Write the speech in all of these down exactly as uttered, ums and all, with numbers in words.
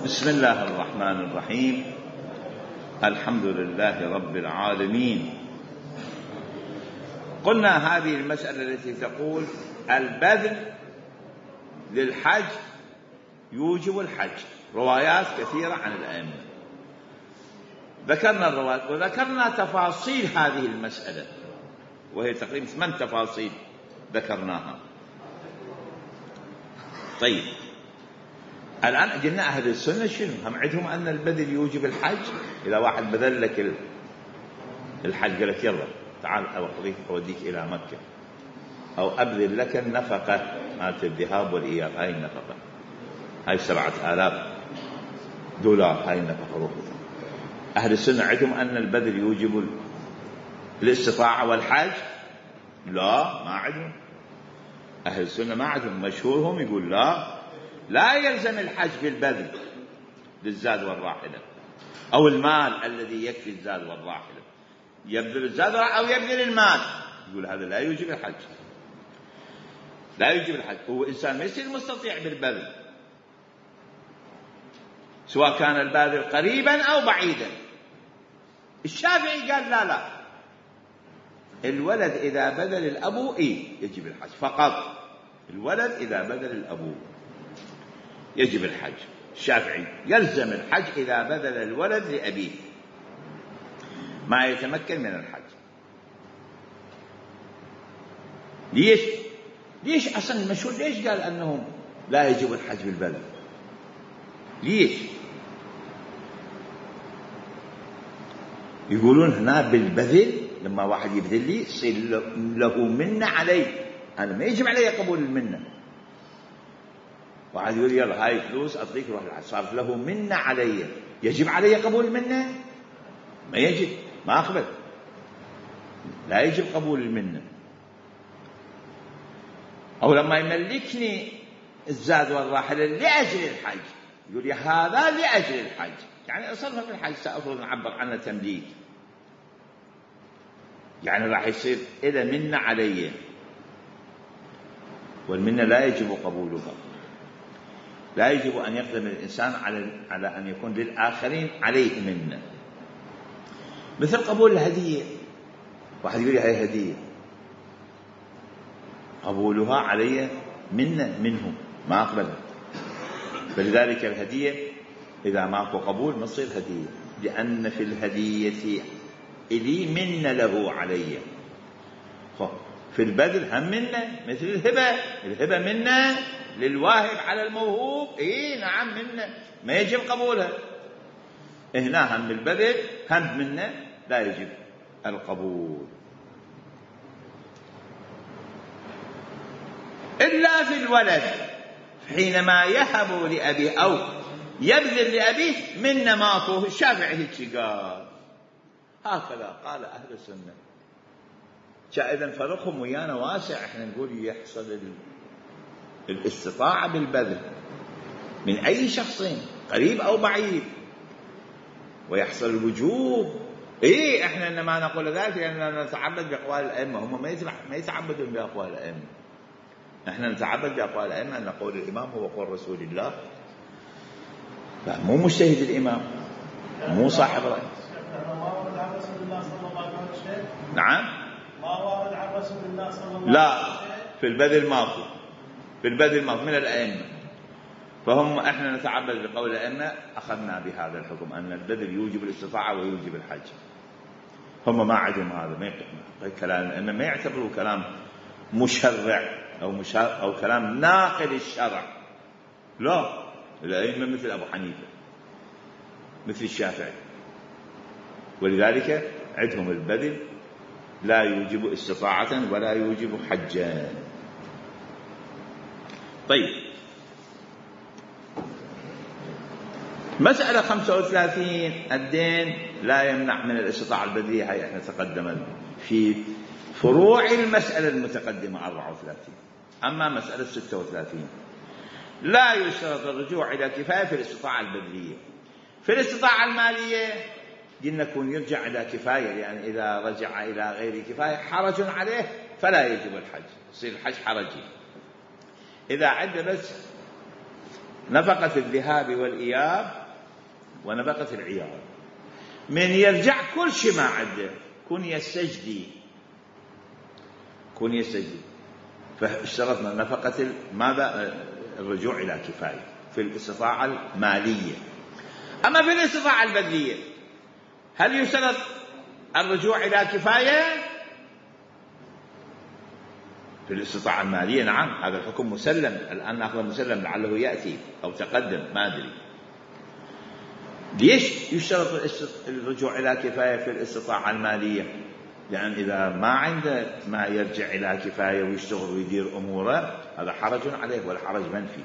بسم الله الرحمن الرحيم. الحمد لله رب العالمين. قلنا هذه المسألة التي تقول البذل للحج يوجب الحج، روايات كثيرة عن الأئمة، ذكرنا الروايات وذكرنا تفاصيل هذه المسألة، وهي تقريبا ثمان تفاصيل ذكرناها. طيب الآن قلنا أهل السنة شنو؟ هم عندهم أن البذل يوجب الحج. إذا واحد بذل لك الحج قال لك يلا تعال أوديك أوديك إلى مكة، أو أبذل لك النفقة مالت الذهاب والإياب، هاي النفقة هاي سبعة آلاف دولار، هاي النفقة روح. أهل السنة عندهم أن البذل يوجب الاستطاعة والحج؟ لا، ما عندهم. أهل السنة ما عندهم، مشهورهم يقول لا لا يلزم الحج بالبذل للزاد والراحلة أو المال الذي يكفي الزاد والراحلة، يبذل الزاد أو يبذل المال، يقول هذا لا يوجب الحج، لا يوجب الحج. هو إنسان ما يصير مستطيع بالبذل، سواء كان الباذل قريبا أو بعيدا. الشافعي قال لا لا، الولد إذا بذل الأبو إيه يجب الحج فقط، الولد إذا بذل الأبو يجب الحج. الشافعي يلزم الحج إذا بذل الولد لأبيه ما يتمكن من الحج. ليش؟ ليش أصلا المشهور ليش قال أنه لا يجب الحج بالبذل؟ ليش؟ يقولون هنا بالبذل لما واحد يبذل لي يصير له منة علي، أنا ما يجب علي قبول المنة. واحد يقول يلا هاي فلوس أعطيك روح الحج، صارت له منة علي، يجب علي قبول المنة؟ ما يجب، ما أقبل، لا يجب قبول المنة. أو لما يملكني الزاد والراحلة لأجل الحج، يقول يا هذا لأجل الحج، يعني أصلها في الحج سأفرض نعبر عنه تمليك، يعني راح يصير إلى منة علي، والمنة لا يجب قبولها. لا يجب أن يقدم الإنسان على على أن يكون للآخرين عليه منة، مثل قبول الهدية. واحد يقول هاي هدية، قبولها علي منة منه، ما أقبلها. فلذلك الهدية إذا ماكو قبول ما تصير هدية، لأن في الهدية إلي منة له علي. في البذل هم منة، مثل الهبة، الهبة منة للواهب على الموهوب، إيه نعم منة ما يجب قبولها. هنا هم البذل هم منة لا يجب القبول، إلا في الولد حينما يهب لأبيه أو يبذل لأبيه منة ماكو. الشافعي هيك قال، هكذا قال أهل السنة. إذن فرقهم ويانا واسع. احنا نقول يحصل الاستطاعة بالبذل من أي شخصين قريب أو بعيد، ويحصل الوجوب. إيه احنا إنما نقول ذلك لأننا نتعبد بأقوال الأئمة، هم ما يتعبدون بأقوال الأئمة، احنا نتعبد بأقوال الأئمة، أن نقول الإمام هو قول رسول الله، لا مو مجتهد الإمام، مو صاحب رأي. نعم، ما ورد عن رسول الله صلى الله عليه وسلم لا في البذل ماكو، في البذل ماكو من الأئمة. فهم احنا نتعبد بقول الأئمة، أخذنا بهذا الحكم أن البذل يوجب الاستطاعة ويوجب الحج. هم ما عندهم هذا، ما كلام الأئمة ما يعتبروا كلام مشرع أو مشار أو كلام ناقل الشرع، لا. الأئمة مثل أبو حنيفة مثل الشافعي، ولذلك عندهم البذل لا يوجب استطاعة ولا يوجب حجا. طيب مسألة خمسة وثلاثين، الدين لا يمنع من الاستطاعة البدنية، هاي احنا تقدم في فروع المسألة المتقدمة أربعة وثلاثين. أما مسألة ستة وثلاثين، لا يشترط الرجوع إلى كفاية في الاستطاعة البدنية. في الاستطاعة المالية قلنا يكون يرجع إلى كفاية، لأن يعني إذا رجع إلى غير كفاية حرج عليه فلا يجب الحج، يصير الحج حرجي. إذا عنده بس نفقة الذهاب والإياب ونفقة العيال. من يرجع كل شيء ما عنده كون يستجدي كون يستجدي فاشترطنا نفقة ماذا الرجوع إلى كفاية في الاستطاعة المالية. أما في الاستطاعة البدنية هل يشترط الرجوع إلى كفاية؟ في الاستطاعة المالية نعم، هذا الحكم مسلم، الآن نأخذ مسلم لعله يأتي أو تقدم ما أدري. ليش يشترط الرجوع إلى كفاية في الاستطاعة المالية؟ لأن إذا ما عنده ما يرجع إلى كفاية ويشتغل ويدير أموره هذا حرج عليه والحرج منفي.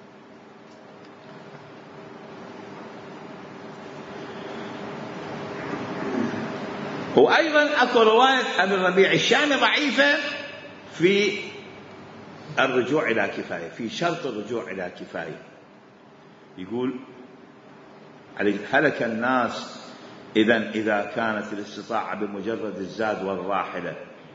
وأيضا أكو رواية أبي الربيع الشامي ضعيفة في الرجوع إلى كفاية، في شرط الرجوع إلى كفاية. يقول هلك الناس إذن إذا كانت الاستطاعة بمجرد الزاد والراحلة.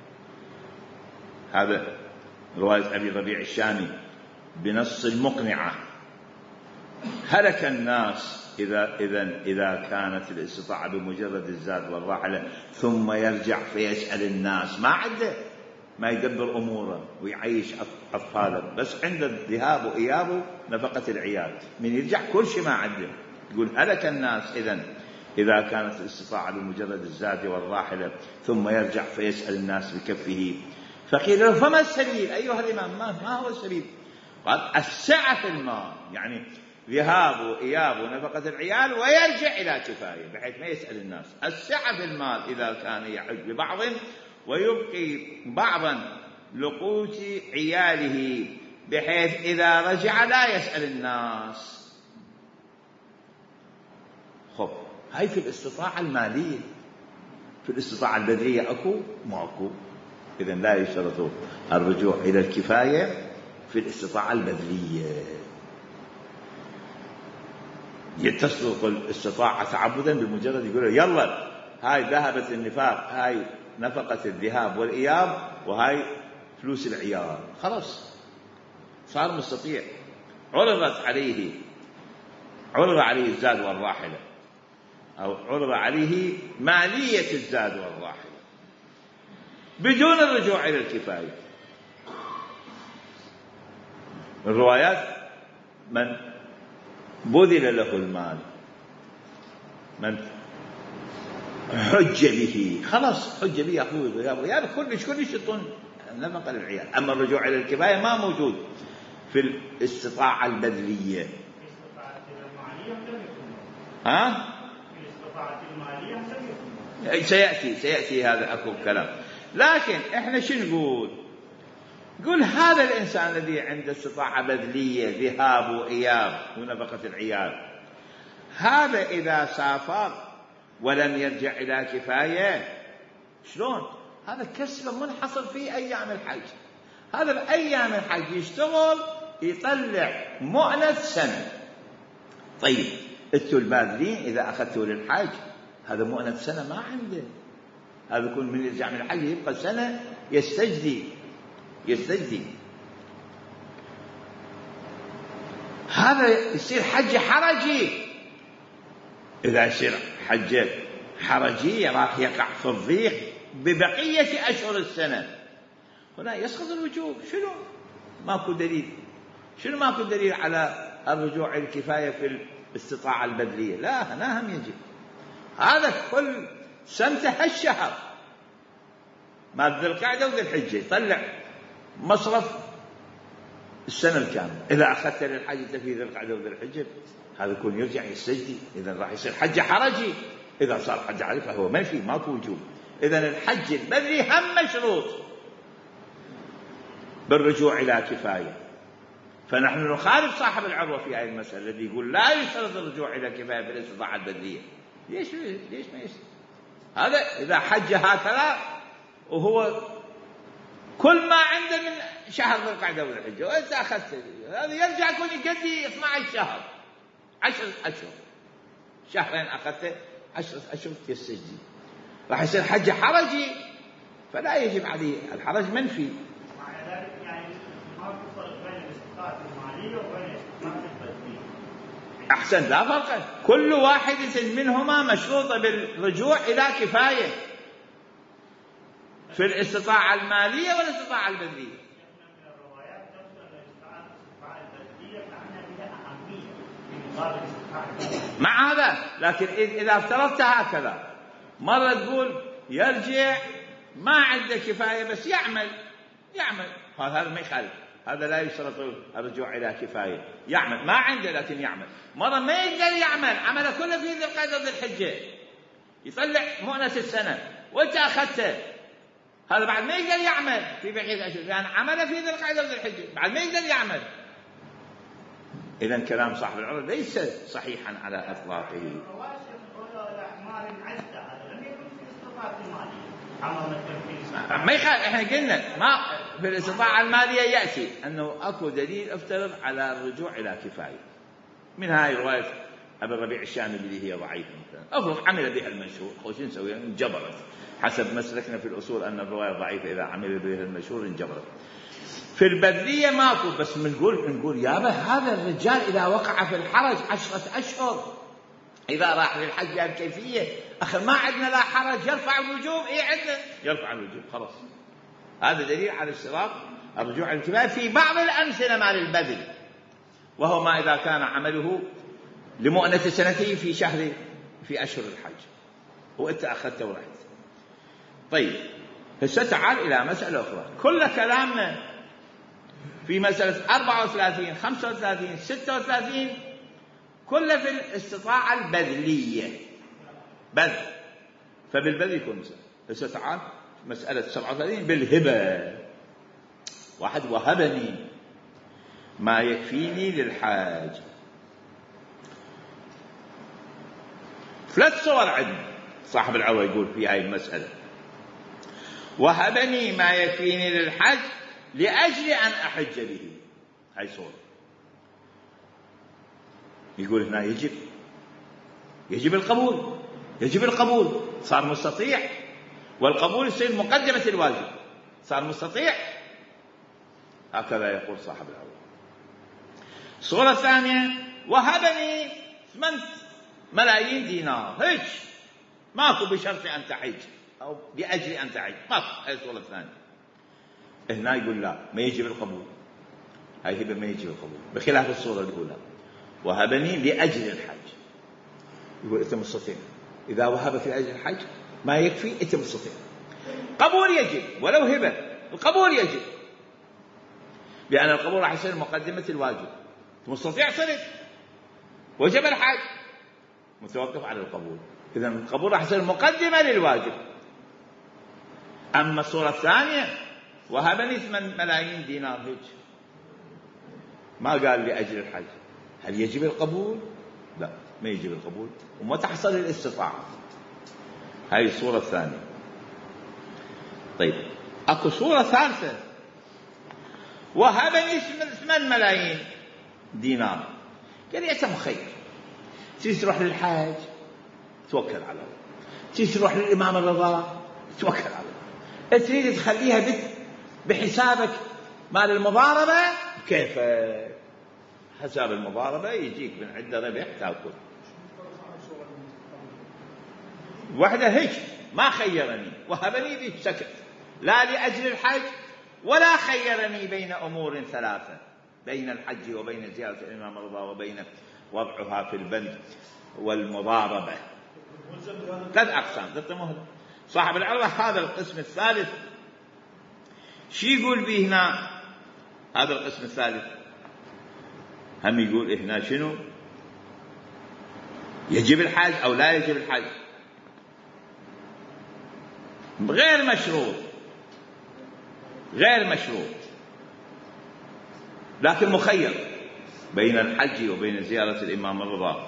هذا رواية أبي الربيع الشامي بنص المقنعة. هلك الناس إذا إذن إذا كانت الاستطاعة بمجرد الزاد والراحلة ثم يرجع فيسأل الناس، ما عنده ما يدبر أموره ويعيش أطفاله، بس عنده الذهاب وإيابه نفقة العيال. من يرجع كل شيء ما عنده. يقول هلك الناس إذن إذا كانت الاستطاعة بمجرد الزاد والراحلة ثم يرجع فيسأل الناس بكفه. فقيل له فما السبيل أيها الإمام؟ ما, ما هو السبيل؟ قال السعة في المال، يعني ذهاب وإياب ونفقة العيال ويرجع إلى كفاية بحيث ما يسأل الناس. السعة في المال إذا كان يحج ببعض ويبقي بعضا لقوت عياله بحيث إذا رجع لا يسأل الناس. خب هاي في الاستطاعة المالية. في الاستطاعة البدنية أكو ماكو. إذن لا يشترط الرجوع إلى الكفاية في الاستطاعة البدنية. يتصلق الاستطاعة تعبدا بمجرد يقول يلا هاي ذهبت النفاق، هاي نفقة الذهاب والإياب وهاي فلوس العيال، خلاص صار مستطيع. عرضت عليه عرض عليه الزاد والراحلة أو عرض عليه مالية الزاد والراحلة بدون الرجوع إلى الكفاية. الروايات من بذل له المال، من حج به، خلاص حج به أخوه يعني كلش كلش يطن نفقة للعيال. أما الرجوع إلى الكفاية ما موجود في الاستطاعة البدنية. ها؟ سيأتي سيأتي هذا أكو كلام. لكن إحنا شو نقول؟ نقول هذا الإنسان الذي عنده استطاعة بدنية ذهاب وإياب ونفقة العيال، هذا إذا سافر ولم يرجع إلى كفاية شلون؟ هذا كسب منحصر في أيام الحج. هذا بأيام الحج يشتغل يطلع مؤنة سنة. طيب انتوا البادرين إذا أخذتوا للحج هذا مؤنة سنة ما عنده. هذا يكون من يرجع من الحج يبقى سنة يستجدي يستجدي هذا يصير حج حرجي. إذا يصير حج حرجي راح يقع في الضيق ببقية أشهر السنة. هنا يسقط الوجوب. شنو؟ ماكو دليل. شنو ماكو دليل على الرجوع الكفاية في الاستطاعة البدنية؟ لا هنا هم يجب. هذا كل سنة هالشهر ما ذي القعدة وذي الحجة يطلع مصرف السنة الكاملة. إذا أخذت للحج في ذي القعدة وذي الحجة هذا يكون يرجع يستجدي. إذا راح يصير حج حرجي. إذا صار حج حرجي فهو منفي ماكو وجوب. إذا الحج البدني هم مشروط بالرجوع إلى كفاية. فنحن نخالف صاحب العروة في هذه المسألة الذي يقول لا يشترط الرجوع إلى كفاية في الاستطاعة البدنية. ليش ليش ما يشترط؟ هذا إذا حج هكذا وهو كل ما عنده من شهر ذي القعدة والحجة وإذا أخذت هذا يرجع يكون يقضي اثنا عشر شهر عشر أشهر شهرين أخذته عشر أشهر يستجدي. راح يصير حج حرجي فلا يجب عليه الحرج منفي. مع ذلك يعني ما في فرق بين الاستطاعة المالية وبين الاستطاعة البدنية. أحسن، لا فرق، كل واحدة منهما مشروطة بالرجوع إلى كفاية في الاستطاعة المالية والاستطاعة البدنية. مع هذا، لكن إذا افترضت هكذا، مرة تقول يرجع ما عنده كفاية بس يعمل يعمل هذا ما يخالف، هذا لا يشترط الرجوع إلى كفاية، يعمل ما عنده لكن يعمل. مرة ما يقدر يعمل، عمله كله في ذي القعدة ذي الحجة، يطلع مؤنة السنة وانت أخذته، هذا بعد ما يقدر يعمل في بقية أشهر، يعني عمله في ذي القعدة ذي الحجة بعد ما يقدر يعمل. إذن كلام صاحب العروة ليس صحيحا على إطلاقه. ما يخالف، احنا قلنا ما في الاستطاعة المالية يأتي أنه أكو دليل افترض على الرجوع إلى كفاية، من هاي رواية أبي الربيع الشامي اللي هي ضعيفة مثلا، أفرض عمل بها المشهور، خوش نسوي انجبرت حسب مسلكنا في الأصول أن الرواية ضعيفة إذا عمل بها المشهور انجبرت. في البدرية ماكو، بس بنقول نقول يابا هذا الرجال إذا وقع في الحرج عشرة أشهر، إذا راح للحج بهالكيفية أخي ما عندنا لا حرج، يرفع الوجوب، إيه عندنا يرفع الوجوب خلاص. هذا دليل على اشتراط الرجوع الكفاية في بعض الأمثلة مال البذل، وهو ما إذا كان عمله لمؤنة سنته في شهر في أشهر الحج وأنت أخذته ورحت. طيب هسه تعال إلى مسألة أخرى، كل كلامنا في مسألة أربعة وثلاثين خمسة وثلاثين ستة وثلاثين كله في الاستطاعة البذلية، بذل، فبالبذل يكون مسألة. هسه تعال مسألة سبعة وثلاثين بالهبة، واحد وهبني ما يكفيني للحاج. ثلاث صور عندنا صاحب العروة يقول في هاي المسألة، وهبني ما يكفيني للحج لأجل أن أحج به، هاي صورة. يقول هنا يجب يجب القبول، يجب القبول، صار مستطيع، والقبول يصير مقدمة الواجب، صار مستطيع، هكذا يقول صاحب العروة. الصورة الثانية وهبني ثمانية ملايين دينار، هيك ماكو بشرط أن تحج أو بأجل أن تحج، ماكو. هاي الصورة الثانية. هنا يقول لا ما يجب القبول، هاي هبة ما يجب القبول، بخلاف الصورة الأولى وهبني لأجل الحج، يقول أنت مستطيع، إذا وهب في أجل الحج ما يكفي أنت مستطيع. قبول يجب ولو هبة، القبول يجب لأن القبول راح يصير مقدمة الواجب، مستطيع صرت وجب الحج متوقف على القبول، إذا القبول راح يصير مقدمة للواجب. أما الصورة الثانية وهبني ثمان ملايين دينار هيك، ما قال لأجل الحج، هل يجب القبول؟ لا ما يجب القبول وما تحصل الاستطاعة. هاي الصورة الثانية. طيب أكو صورة ثالثة وهبني ثمان ملايين دينار، قال لي أنت مخير، تريد تروح للحاج توكل على الله، تريد تروح للإمام الرضا توكل على الله، تريد تخليها بحسابك مال المضاربة كيف حساب المضاربة يجيك من عنده ربح تأكل. واحدة هيك ما خيرني وهبني ذي سكت، لا لأجل الحج ولا خيرني بين أمور ثلاثة، بين الحج وبين زيارة الإمام الرضا وبين وضعها في البنك والمضاربة، ثلاث أقسام ضد مهلة. صاحب العروة هذا القسم الثالث شي يقول به هنا؟ هذا القسم الثالث هم يقول هنا شنو؟ يجب الحج أو لا يجب الحج، غير مشروط، غير مشروط لكن مخير بين الحج وبين زيارة الإمام الرضا.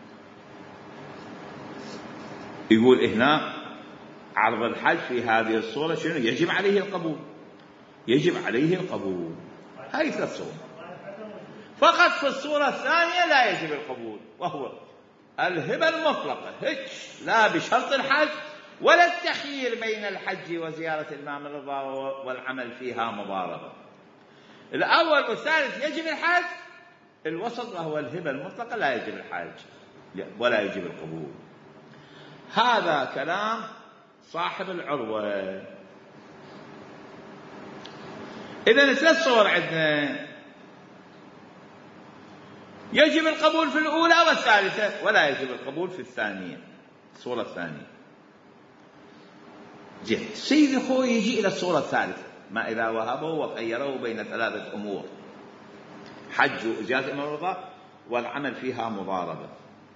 يقول هنا عرض الحج في هذه الصورة شنو؟ يجب عليه القبول، يجب عليه القبول. هاي ثلاث صور، فقط في الصورة الثانية لا يجب القبول، وهو الهبة المطلقة هيك لا بشرط الحج ولا التخيير بين الحج وزيارة الإمام الرضا والعمل فيها مضاربة. الأول والثالث يجب الحج، الوسط وهو الهبة المطلقة لا يجب الحج ولا يجب القبول. هذا كلام صاحب العروة. إذن ثلاث صور عندنا: يجب القبول في الأولى والثالثة ولا يجب القبول في الثانية، الصورة الثانية. جه السيد الخوي يجي إلى الصورة الثالثة: ما إذا وهبه وخيره بين ثلاثة أمور: حج وإجازة مرضى والعمل فيها مضاربة.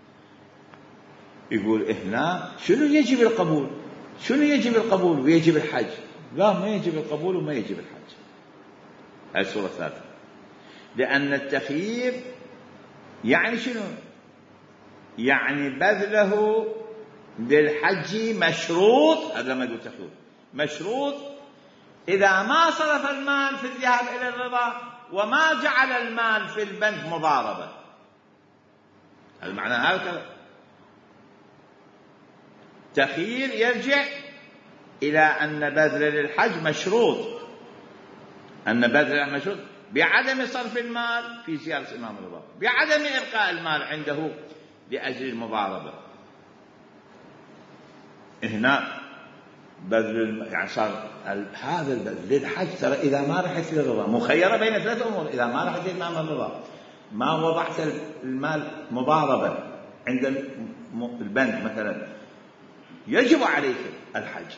يقول هنا شنو يجب القبول؟ شنو يجب القبول ويجب الحج؟ لا، ما يجب القبول وما يجب الحج. هذه الصورة الثالثة. لأن التخيير يعني شنو؟ يعني بذله للحج مشروط. هذا لما يقول تخيير مشروط إذا ما صرف المال في الذهاب إلى الرضا وما جعل المال في البنك مضاربة. هذا معنى هذا. تخيير يرجع إلى أن بذل للحج مشروط، أن بذل مشروط بعدم صرف المال في زيارة إمام الرضا، بعدم إبقاء المال عنده لأجل المضاربة. هنا بذل يعني صار هذا البذل للحج. ترى إذا ما رحت للرضا مخيرة بين ثلاث أمور: إذا ما رحت لإمام الرضا، ما وضعت المال مضاربة عند البنك مثلا، يجب عليك الحج،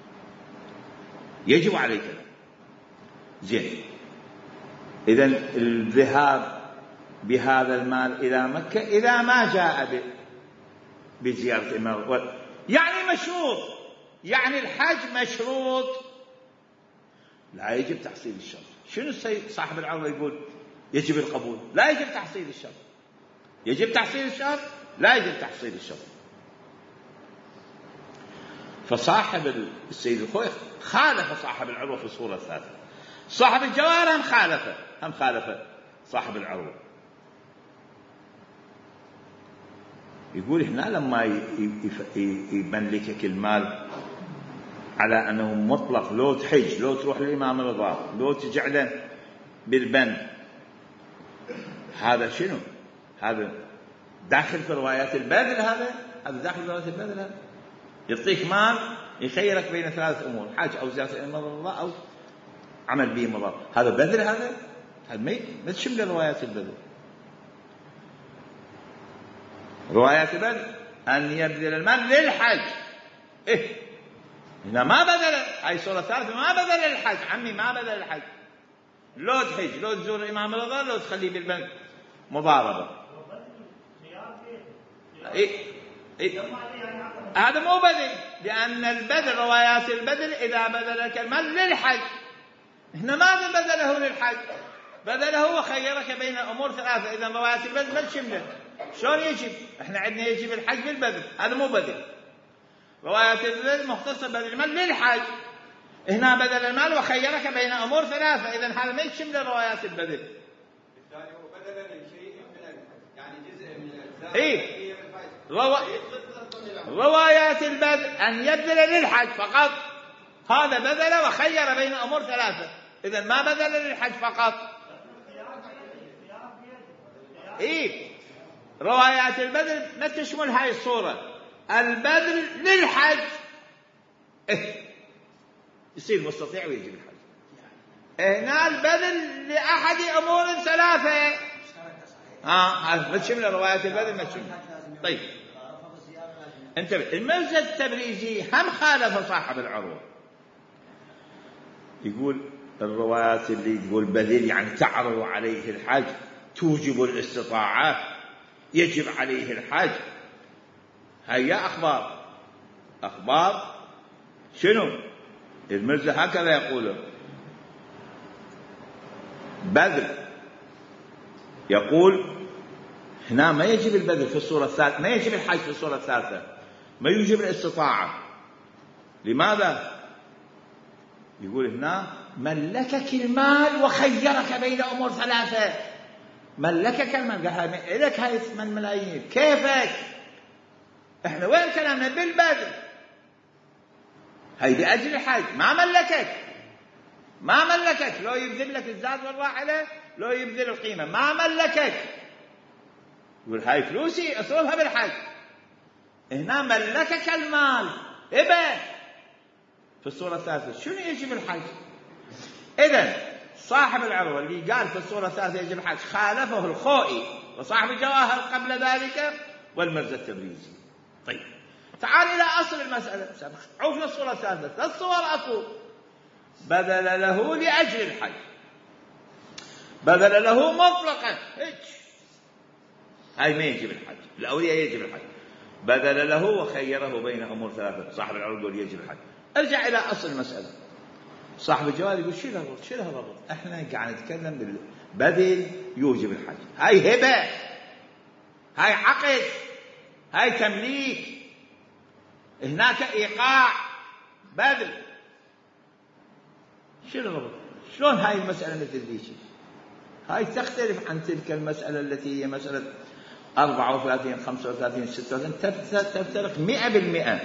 يجب عليك. زين، إذن الذهاب بهذا المال إلى مكة إذا ما جاء بزيارة إمام يعني مشروط، يعني الحج مشروط، لا يجب تحصيل الشرط. شنو السيد صاحب العروة يقول؟ يجب القبول، لا يجب تحصيل الشرط. يجب تحصيل الشرط، لا يجب تحصيل الشرط. فصاحب السيد الخوي خالف صاحب العروة في الصورة الثالثة. صاحب الجواهر هم خالفه، هم خالفه صاحب العروة. يقول هنا لما يملكك المال على أنه مطلق، لو تحج، لو تروح للإمام الرضا، لو تجعله بالبنك، هذا شنو؟ هذا داخل في روايات البذل. هذا هذا داخل في روايات البذل. هذا يعطيك مال يخيرك بين ثلاث أمور: حج أو زيارة الإمام الرضا أو عمل به مضار. هذا بذل. هذا هذا ما تشمل روايات البذل. روايات البذل أن يبذل المال للحج. إيه هنا ما بذل. هاي صورة ثالثة: ما بذل للحج. عمي ما بذل للحج. لو تحج، لو تزور الإمام الرضا، لو تخليه بالبنك مضاربة. إيه إيه هذا مو بذل، لأن البذل روايات البذل إذا بذلك المال للحج. هنا ما بذله للحج، بذله وخيرك بين أمور ثلاثة. إذا روايات البذل ما تشمله. شلون يجب؟ إحنا عندنا يجب الحج بالبذل، هذا مو بذل. روايات البذل مختصة بذل المال للحج. هنا بذل المال وخيرك بين أمور ثلاثة. إذا هذا ما يشمل روايات البذل. بالتالي هو بدلا لشيء من يعني جزء من الأجزاء. إيه روا... روايات البذل أن يبذل للحج فقط. هذا بذل وخير بين أمور ثلاثة. إذا ما بذل للحج فقط. إيه روايات البذل ما تشمل هاي الصورة. البذل للحج إيه يصير مستطيع ويجب الحج. هنا البذل لأحد أمور ثلاثة. آه ما تشمل روايات البذل، ما تشمل. طيب انتبه، المرجع التبريزي هم خالف صاحب العروة. يقول الروايات اللي تقول بذل يعني تعرض عليه الحج، توجب الاستطاعة، يجب عليه الحج، هيا أخبار. أخبار شنو؟ المرجع هكذا يقول: بذل. يقول هنا ما يجب البذل في الصورة الثالثة، ما يجب الحج في الصورة الثالثة، ما يجب الاستطاعة. لماذا؟ يقول هنا ملكك المال وخيرك بين أمور ثلاثة. ملكك المال، قال لك هاي ثمان ملايين كيفك؟ احنا وين كلامنا؟ بالبذل. هاي لأجل الحج، ما ملكك، ما ملكك. لو يبذل لك الزاد والراحلة، لو يبذل القيمة، ما ملكك. يقول هاي فلوسي اصرفها بالحج. هنا ملكك المال هبة. في الصورة الثالثة شنو يجب الحج؟ إذن صاحب العروة اللي قال في الصورة الثالثة يجب الحج خالفه الخوئي وصاحب الجواهر قبل ذلك والمرزا التبريزي. طيب تعال إلى أصل المسألة. عوفنا الصورة الثالثة، ثلاث صور أكو. بدل له لأجل الحج، بدل له مطلقا هيك، هاي ما يجب الحج، الأولية يجب الحج. بدل له وخيره بين أمور ثلاثة، صاحب العروة يقول يجب الحج. ارجع إلى أصل المسألة. صاحب الجواب يقول شيلها ربط، شيلها ربط، احنا قاعد نتكلم بالبذل يوجب الحج. هاي هبة، هاي عقد، هاي تمليك، هناك إيقاع، بذل. شيلها ربط. شلون هاي المسألة مثل ذيك؟ هاي تختلف عن تلك المسألة التي هي مسألة أربعة وثلاثين خمسة وثلاثين ستة وثلاثين، تفترق مئة بالمئة.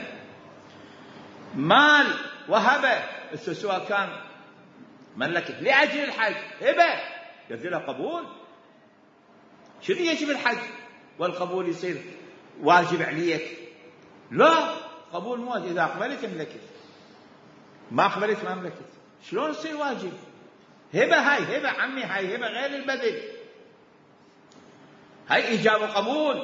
مال وهبة سواء كان ملكت لأجل الحج هبة يصير لها قبول. شنو يجب الحج والقبول يصير واجب عليك؟ لا، قبول مو واجب. إذا أقبلت ملكت، ما أقبلت ما ملكت. شلون يصير واجب؟ هبة، هاي هبة عمي، هاي هبة غير البذل، هاي إيجاب وقبول.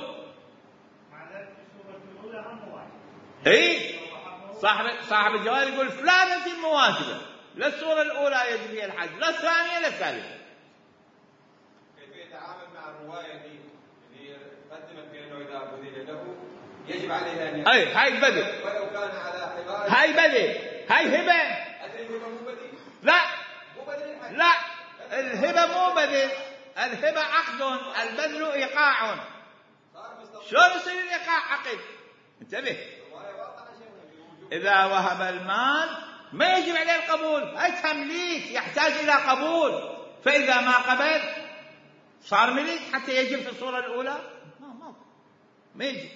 اي صاحب صاحب الجواب يقول فلانة المواجبة، لا الصورة الأولى يجب فيها الحج، لا الثانية لا الثالثة. كيف يتعامل مع الرواية دي اللي قدمت بأنه إذا بذل له يجب عليه أن أي هاي البذل، ولو كان على حبال هاي بذل، هاي هبة. الهبة مو بديل؟ لا مو بديل الحج. لا، الهبة مو بذل، الهبة عقد، البذل إيقاع. شلون يصير الإيقاع عقد؟ انتبه. إذا وهب المال ما يجب عليه القبول، هاي تمليك يحتاج إلى قبول. فإذا ما قبل صار ملك حتى يجب في الصورة الأولى؟ ما ما ما يجب.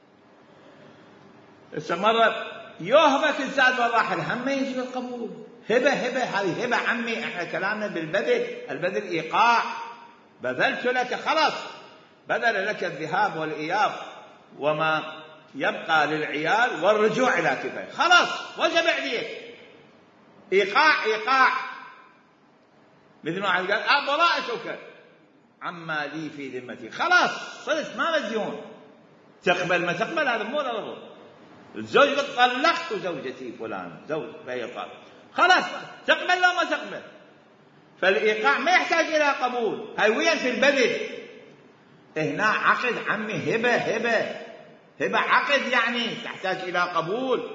مرة يوهبك الزاد والراحل هم ما يجب القبول. هبة هبة، هذه هبة عمي، احنا كلامنا بالبذل، البذل إيقاع. بذلت لك خلاص، بذل لك الذهاب والإياب وما يبقى للعيال والرجوع إلى كفاية، خلاص وجب عليك. إيقاع إيقاع، مثل ما قال أبرأتك عما لي في ذمتي، خلاص صرت ما مديون. تقبل ما تقبل هذا مو رضا. الزوج قد طلقت زوجتي فلان زوج فهي طالق، خلاص تقبل لا ما تقبل. فالإيقاع ما يحتاج إلى قبول. هاي وين في البذل؟ هنا عقد عمي، هبة هبة هبة عقد يعني تحتاج إلى قبول.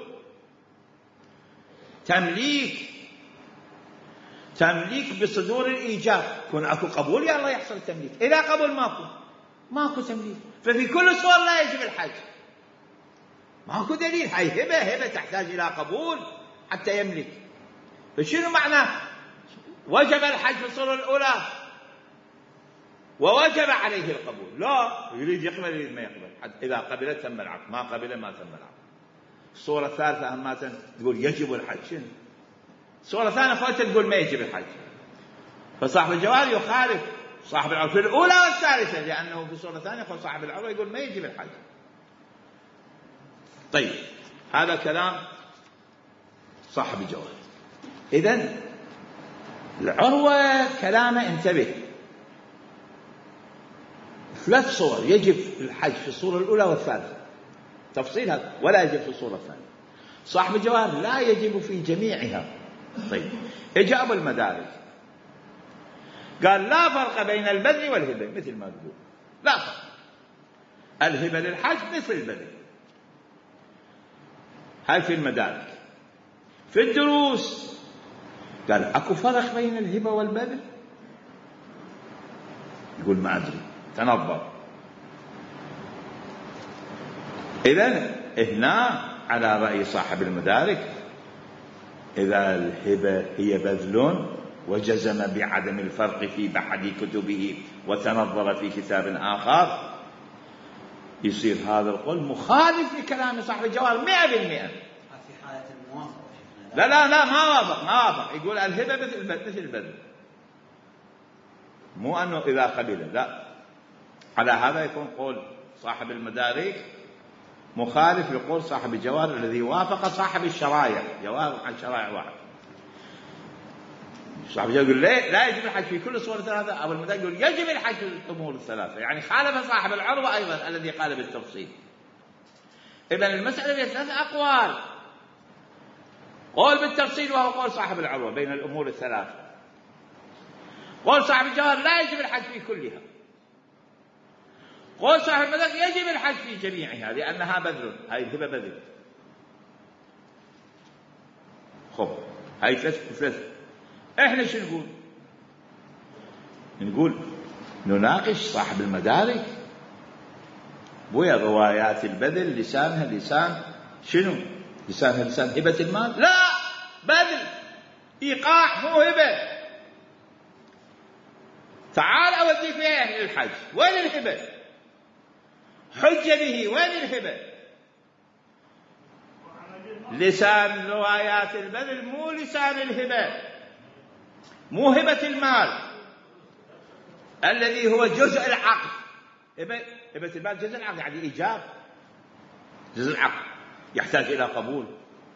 تمليك، تمليك بصدور الإيجاب، كون أكو قبول يا الله يحصل تمليك، إذا قبول ماكو ماكو تمليك. ففي كل صور لا يجب الحج، ماكو دليل. هاي هبة هبة تحتاج إلى قبول حتى يملك. فشنو معنى وجب الحج في الصورة الأولى ووجب عليه القبول؟ لا، يريد يقبل يريد ما يقبل. إذا قبل تم العقد، ما قبل ما تم العقد. الصورة الثالثة همات تقول يجب الحج. شنو الصورة الثانية خلت تقول ما يجب الحج. فصاحب الجواب يخالف صاحب العروة في الأولى والثالثة، لأنه في الصورة الثانية صاحب العروة يقول ما يجب الحج. طيب هذا كلام صاحب الجواب. إذن العروة كلامه انتبه، ثلاث صور يجب الحج في الصورة الأولى والثالثة، تفصيل هذا، ولا يجب في الصورة الثانية. صاحب الجواب لا يجب في جميعها. طيب إجاب المدارك قال لا فرق بين البذل والهبة، مثل ما تقول لا فرق، الهبة للحج مثل البذل. هل في المدارك؟ في الدروس قال اكو فرق بين الهبة والبذل؟ يقول ما أدري، تنظر. إذن هنا على رأي صاحب المدارك إذا الهبة هي بذل وجزم بعدم الفرق في بحث كتبه وتنظر في كتاب آخر، يصير هذا القول مخالف لكلام صاحب الجواب مئة بالمئة. في حالة الموافقة لا لا لا ما وافق ما وافق. يقول الهبة مثل مثل البذل، مو أنه إذا قبل، لا على هذا يكون قول صاحب المدارك مخالف لقول صاحب الجواهر الذي وافق صاحب الشرائع، جواهر عن شرائع واحد. صاحب الجواهر يقول لا, لا يجب الحج في كل صور ثلاثة، أبو المدارك يقول يجب الحج في الأمور الثلاثة، يعني خالف صاحب العروة أيضا الذي قال بالتفصيل. إذن المسألة فيها ثلاث أقوال، قول بالتفصيل وهو قول صاحب العروة بين الأمور الثلاثة، قول صاحب الجواهر لا يجب الحج في كلها، قول صاحب المدارك يجب الحج في جميعها لأنها بذل، هاي الهبة بذل. خب هاي ثلاث ثلاث احنا شو نقول؟ نقول نناقش صاحب المدارك ويا روايات البذل لسانها لسان شنو؟ لسانها لسان هبة المال؟ لا، بذل إيقاع مو هبة. تعال أوديك فيها أهل الحج، وين الهبة؟ حج به، وين الهبة؟ لسان روايات البذل مو لسان الهبة، مو هبة المال الذي هو جزء العقد. هبة هبة المال جزء العقد، يعني إيجاب، جزء العقد يحتاج إلى قبول.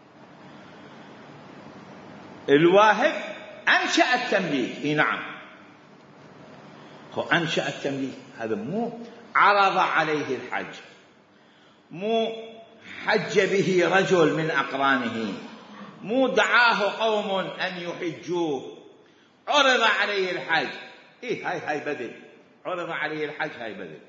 الواهب أنشأ التمليك، إيه نعم، هو أنشأ التمليك، هذا مو عرض عليه الحج، مو حج به رجل من أقرانه، مو دعاه قوم أن يحجوه، عرض عليه الحج. إيه هاي هاي بدل، عرض عليه الحج، هاي بدل.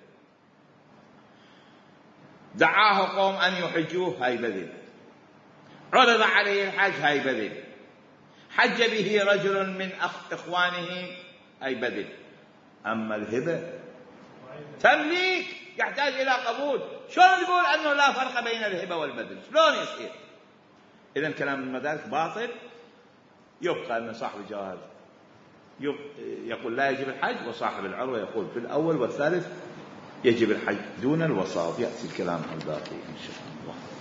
دعاه قوم أن يحجوه، هاي بدل. عرض عليه الحج، هاي بدل. حج به رجل من أخ إخوانه، هاي بدل. أما الهبة تمليك يحتاج إلى قبول. شلون نقول أنه لا فرق بين الهبة والبذل؟ شلون يصير؟ إذن كلام المدارك باطل. يبقى أن صاحب الجواهر يقول لا يجب الحج، وصاحب العروة يقول في الأول والثالث يجب الحج دون الوساط. يأتي الكلام الباقي إن شاء الله.